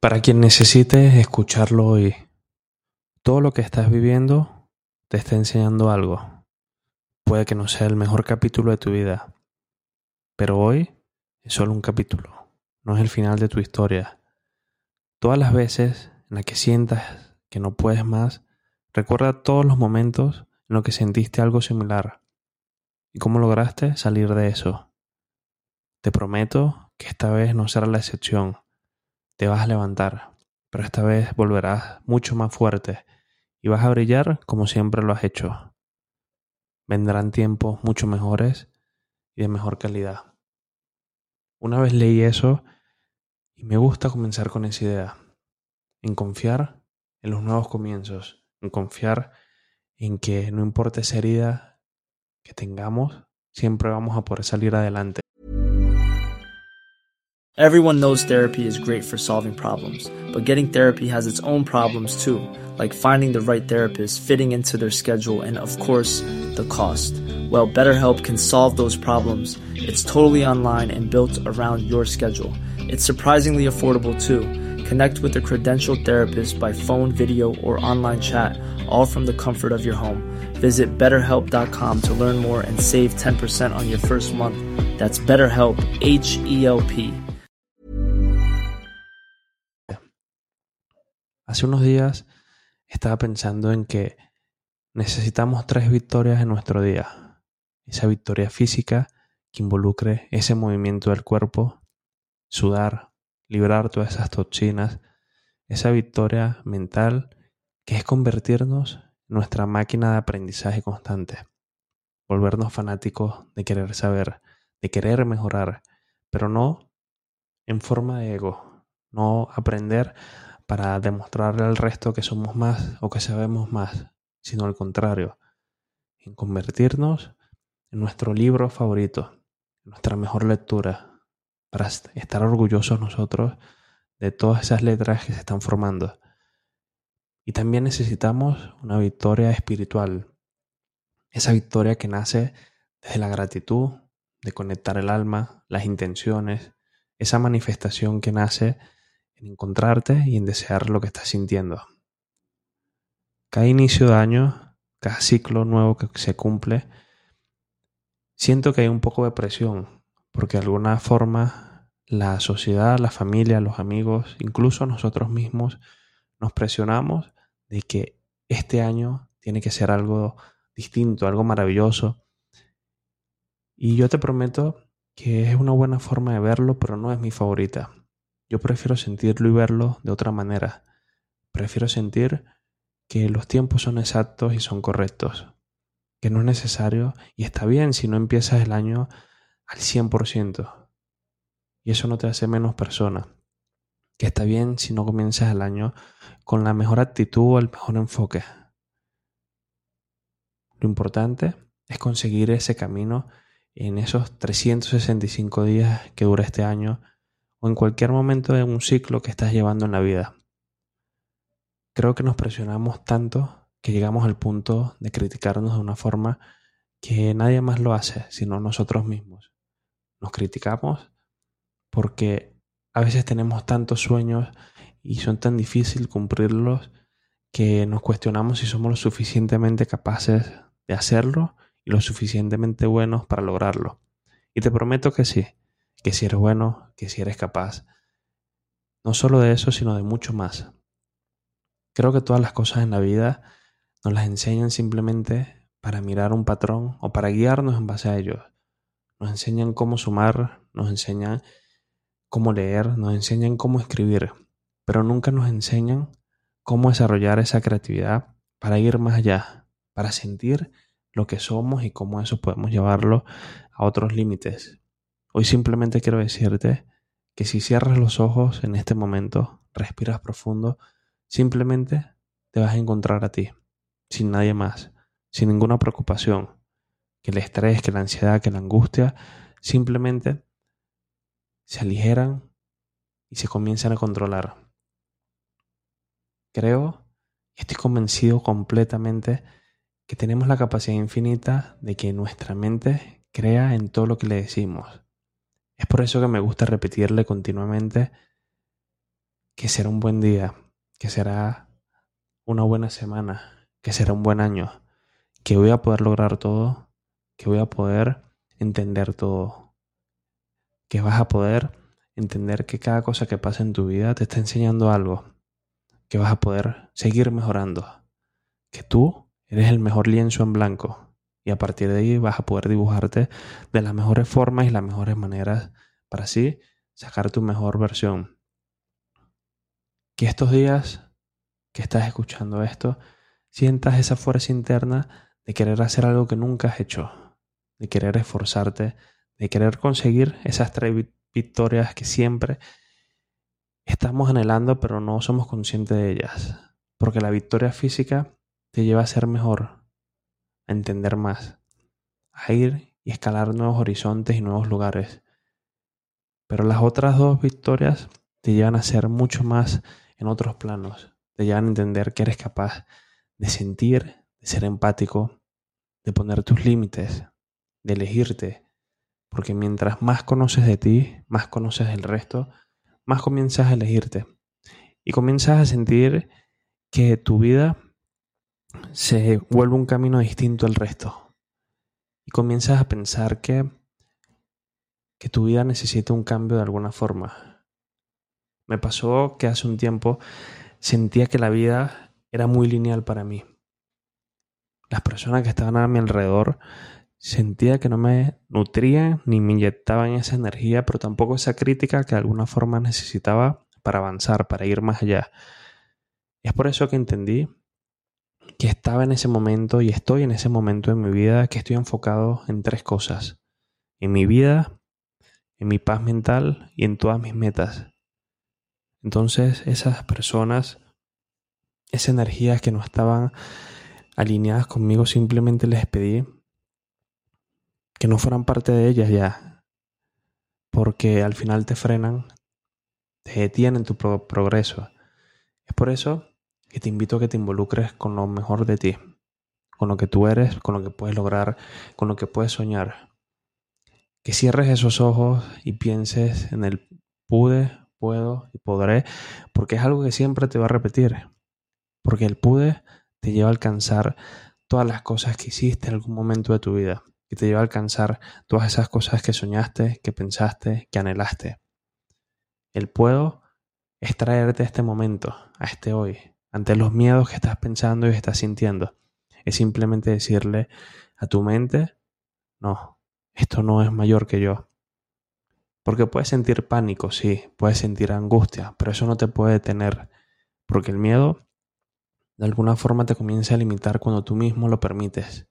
Para quien necesite escucharlo hoy, todo lo que estás viviendo te está enseñando algo. Puede que no sea el mejor capítulo de tu vida, pero hoy es solo un capítulo, no es el final de tu historia. Todas las veces en las que sientas que no puedes más, recuerda todos los momentos en los que sentiste algo similar y cómo lograste salir de eso. Te prometo que esta vez no será la excepción. Te vas a levantar, pero esta vez volverás mucho más fuerte y vas a brillar como siempre lo has hecho. Vendrán tiempos mucho mejores y de mejor calidad. Una vez leí eso y me gusta comenzar con esa idea, en confiar en los nuevos comienzos, en confiar en que no importa esa herida que tengamos, siempre vamos a poder salir adelante. Everyone knows therapy is great for solving problems, but getting therapy has its own problems too, like finding the right therapist, fitting into their schedule, and of course, the cost. Well, BetterHelp can solve those problems. It's totally online and built around your schedule. It's surprisingly affordable too. Connect with a credentialed therapist by phone, video, or online chat, all from the comfort of your home. Visit BetterHelp.com to learn more and save 10% on your first month. That's BetterHelp, H-E-L-P. Hace unos días estaba pensando en que necesitamos 3 victorias en nuestro día. Esa victoria física que involucre ese movimiento del cuerpo, sudar, liberar todas esas toxinas. Esa victoria mental que es convertirnos en nuestra máquina de aprendizaje constante. Volvernos fanáticos de querer saber, de querer mejorar, pero no en forma de ego. No aprender para demostrarle al resto que somos más o que sabemos más, sino al contrario, en convertirnos en nuestro libro favorito, nuestra mejor lectura, para estar orgullosos nosotros de todas esas letras que se están formando. Y también necesitamos una victoria espiritual, esa victoria que nace desde la gratitud, de conectar el alma, las intenciones, esa manifestación que nace en encontrarte y en desear lo que estás sintiendo. Cada inicio de año, cada ciclo nuevo que se cumple, siento que hay un poco de presión, porque de alguna forma la sociedad, la familia, los amigos, incluso nosotros mismos, nos presionamos de que este año tiene que ser algo distinto, algo maravilloso. Y yo te prometo que es una buena forma de verlo, pero no es mi favorita. Yo prefiero sentirlo y verlo de otra manera. Prefiero sentir que los tiempos son exactos y son correctos, que no es necesario y está bien si no empiezas el año al 100%, y eso no te hace menos persona, que está bien si no comienzas el año con la mejor actitud o el mejor enfoque. Lo importante es conseguir ese camino en esos 365 días que dura este año o en cualquier momento de un ciclo que estás llevando en la vida. Creo que nos presionamos tanto que llegamos al punto de criticarnos de una forma que nadie más lo hace, sino nosotros mismos. Nos criticamos porque a veces tenemos tantos sueños y son tan difíciles cumplirlos que nos cuestionamos si somos lo suficientemente capaces de hacerlo y lo suficientemente buenos para lograrlo. Y te prometo que sí, que si eres bueno, que si eres capaz. No solo de eso, sino de mucho más. Creo que todas las cosas en la vida nos las enseñan simplemente para mirar un patrón o para guiarnos en base a ellos. Nos enseñan cómo sumar, nos enseñan cómo leer, nos enseñan cómo escribir, pero nunca nos enseñan cómo desarrollar esa creatividad para ir más allá, para sentir lo que somos y cómo eso podemos llevarlo a otros límites. Hoy simplemente quiero decirte que si cierras los ojos en este momento, respiras profundo, simplemente te vas a encontrar a ti, sin nadie más, sin ninguna preocupación, que el estrés, que la ansiedad, que la angustia, simplemente se aligeran y se comienzan a controlar. Creo y estoy convencido completamente que tenemos la capacidad infinita de que nuestra mente crea en todo lo que le decimos. Es por eso que me gusta repetirle continuamente que será un buen día, que será una buena semana, que será un buen año, que voy a poder lograr todo, que voy a poder entender todo, que vas a poder entender que cada cosa que pasa en tu vida te está enseñando algo, que vas a poder seguir mejorando, que tú eres el mejor lienzo en blanco y a partir de ahí vas a poder dibujarte de las mejores formas y las mejores maneras para así sacar tu mejor versión. Que estos días que estás escuchando esto, sientas esa fuerza interna de querer hacer algo que nunca has hecho, de querer esforzarte, de querer conseguir esas 3 victorias que siempre estamos anhelando pero no somos conscientes de ellas. Porque la victoria física te lleva a ser mejor, a entender más, a ir y escalar nuevos horizontes y nuevos lugares. Pero las otras 2 victorias te llevan a ser mucho más en otros planos. Te llevan a entender que eres capaz de sentir, de ser empático, de poner tus límites, de elegirte. Porque mientras más conoces de ti, más conoces del resto, más comienzas a elegirte. Y comienzas a sentir que tu vida se vuelve un camino distinto al resto. Y comienzas a pensar que tu vida necesita un cambio de alguna forma. Me pasó que hace un tiempo sentía que la vida era muy lineal para mí. Las personas que estaban a mi alrededor sentía que no me nutrían ni me inyectaban esa energía, pero tampoco esa crítica que de alguna forma necesitaba para avanzar, para ir más allá. Es por eso que entendí que estaba en ese momento y estoy en ese momento en mi vida que estoy enfocado en 3 cosas. En mi vida, en mi paz mental y en todas mis metas. Entonces esas personas, esas energías que no estaban alineadas conmigo, simplemente les pedí que no fueran parte de ellas ya. Porque al final te frenan, te detienen tu progreso. Es por eso que te invito a que te involucres con lo mejor de ti. Con lo que tú eres, con lo que puedes lograr, con lo que puedes soñar. Que cierres esos ojos y pienses en el pude, puedo y podré, porque es algo que siempre te va a repetir. Porque el pude te lleva a alcanzar todas las cosas que hiciste en algún momento de tu vida. Y te lleva a alcanzar todas esas cosas que soñaste, que pensaste, que anhelaste. El puedo es traerte a este momento, a este hoy, ante los miedos que estás pensando y que estás sintiendo. Es simplemente decirle a tu mente, no, esto no es mayor que yo. Porque puedes sentir pánico, sí, puedes sentir angustia, pero eso no te puede detener. Porque el miedo de alguna forma te comienza a limitar cuando tú mismo lo permites.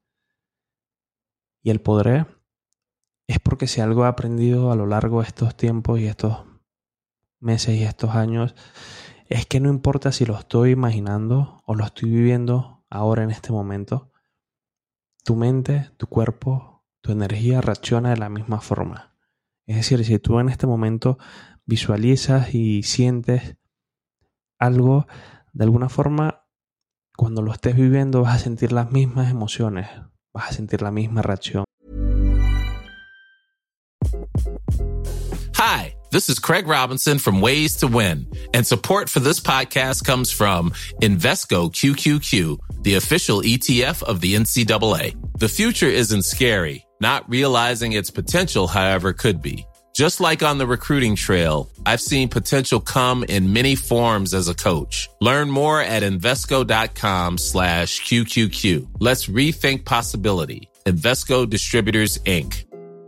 Y el podré es porque si algo he aprendido a lo largo de estos tiempos y estos meses y estos años, es que no importa si lo estoy imaginando o lo estoy viviendo ahora en este momento, tu mente, tu cuerpo, tu energía reacciona de la misma forma. Es decir, si tú en este momento visualizas y sientes algo, de alguna forma, cuando lo estés viviendo vas a sentir las mismas emociones, vas a sentir la misma reacción. Hi, this is Craig Robinson from Ways to Win, and support for this podcast comes from Invesco QQQ, the official ETF of the NCAA. The future isn't scary. Not realizing its potential, however, could be. Just like on the recruiting trail, I've seen potential come in many forms as a coach. Learn more at Invesco.com/QQQ. Let's rethink possibility. Invesco Distributors, Inc.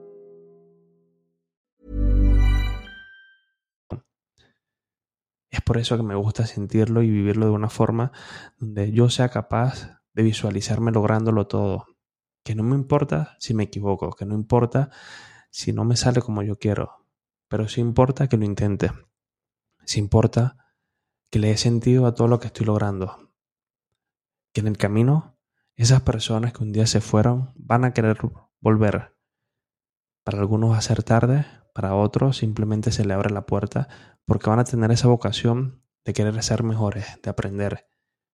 Es por eso que me gusta sentirlo y vivirlo de una forma donde yo sea capaz de visualizarme lográndolo todo. Que no me importa si me equivoco, que no importa si no me sale como yo quiero, pero sí importa que lo intente. Sí importa que le dé sentido a todo lo que estoy logrando. Que en el camino, esas personas que un día se fueron van a querer volver. Para algunos va a ser tarde, para otros simplemente se le abre la puerta porque van a tener esa vocación de querer ser mejores, de aprender.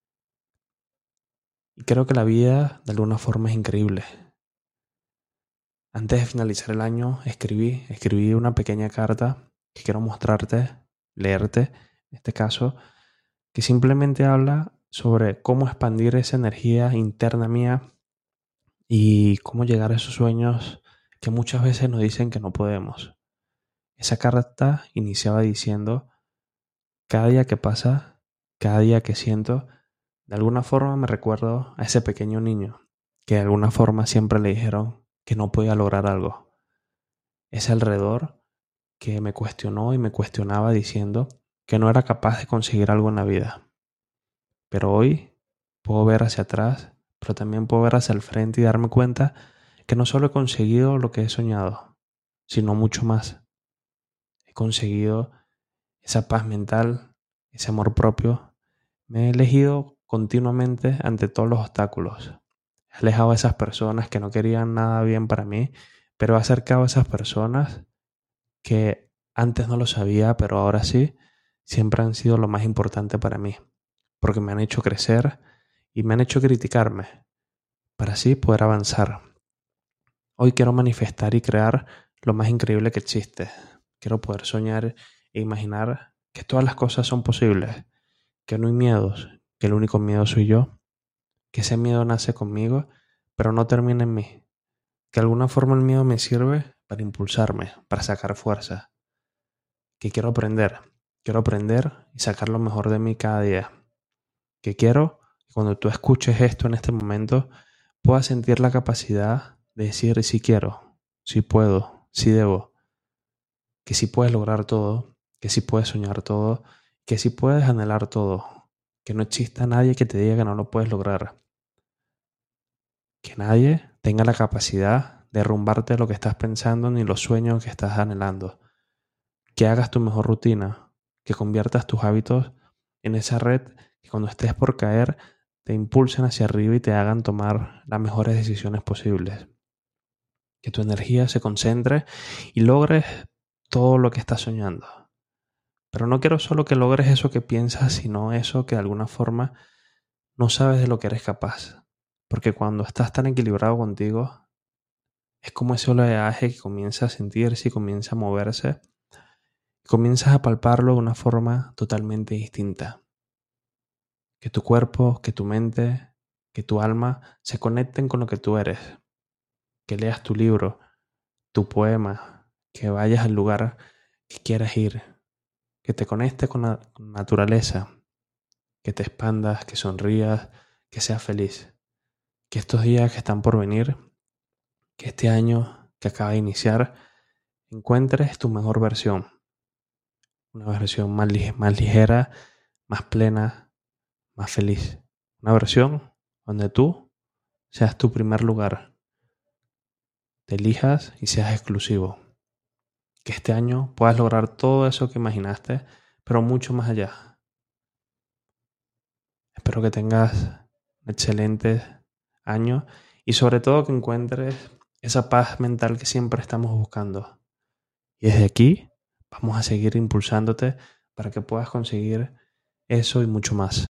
Y creo que la vida de alguna forma es increíble. Antes de finalizar el año escribí una pequeña carta que quiero mostrarte, leerte, en este caso, que simplemente habla sobre cómo expandir esa energía interna mía y cómo llegar a esos sueños que muchas veces nos dicen que no podemos. Esa carta iniciaba diciendo: cada día que pasa, cada día que siento, de alguna forma me recuerdo a ese pequeño niño que de alguna forma siempre le dijeron que no podía lograr algo. Ese alrededor que me cuestionó y me cuestionaba diciendo que no era capaz de conseguir algo en la vida. Pero hoy puedo ver hacia atrás, pero también puedo ver hacia el frente y darme cuenta que no solo he conseguido lo que he soñado, sino mucho más. He conseguido esa paz mental, ese amor propio. Me he elegido continuamente ante todos los obstáculos. He alejado a esas personas que no querían nada bien para mí, pero he acercado a esas personas que antes no lo sabía, pero ahora sí, siempre han sido lo más importante para mí, porque me han hecho crecer y me han hecho criticarme, para así poder avanzar. Hoy quiero manifestar y crear lo más increíble que existe. Quiero poder soñar e imaginar que todas las cosas son posibles, que no hay miedos, que el único miedo soy yo, que ese miedo nace conmigo, pero no termina en mí, que de alguna forma el miedo me sirve para impulsarme, para sacar fuerza, que quiero aprender y sacar lo mejor de mí cada día, que quiero que cuando tú escuches esto en este momento puedas sentir la capacidad de decir si quiero, si puedo, si debo, que si puedes lograr todo, que si puedes soñar todo, que si puedes anhelar todo, que no exista nadie que te diga que no lo puedes lograr, que nadie tenga la capacidad de derrumbarte lo que estás pensando ni los sueños que estás anhelando, que hagas tu mejor rutina, que conviertas tus hábitos en esa red que cuando estés por caer te impulsen hacia arriba y te hagan tomar las mejores decisiones posibles. Que tu energía se concentre y logres todo lo que estás soñando. Pero no quiero solo que logres eso que piensas, sino eso que de alguna forma no sabes de lo que eres capaz. Porque cuando estás tan equilibrado contigo, es como ese oleaje que comienza a sentirse y comienza a moverse. Y comienzas a palparlo de una forma totalmente distinta. Que tu cuerpo, que tu mente, que tu alma se conecten con lo que tú eres. Que leas tu libro, tu poema, que vayas al lugar que quieras ir, que te conectes con la naturaleza, que te expandas, que sonrías, que seas feliz. Que estos días que están por venir, que este año que acaba de iniciar, encuentres tu mejor versión. Una versión más ligera, más plena, más feliz. Una versión donde tú seas tu primer lugar. Te elijas y seas exclusivo. Que este año puedas lograr todo eso que imaginaste, pero mucho más allá. Espero que tengas un excelente año y sobre todo que encuentres esa paz mental que siempre estamos buscando. Y desde aquí vamos a seguir impulsándote para que puedas conseguir eso y mucho más.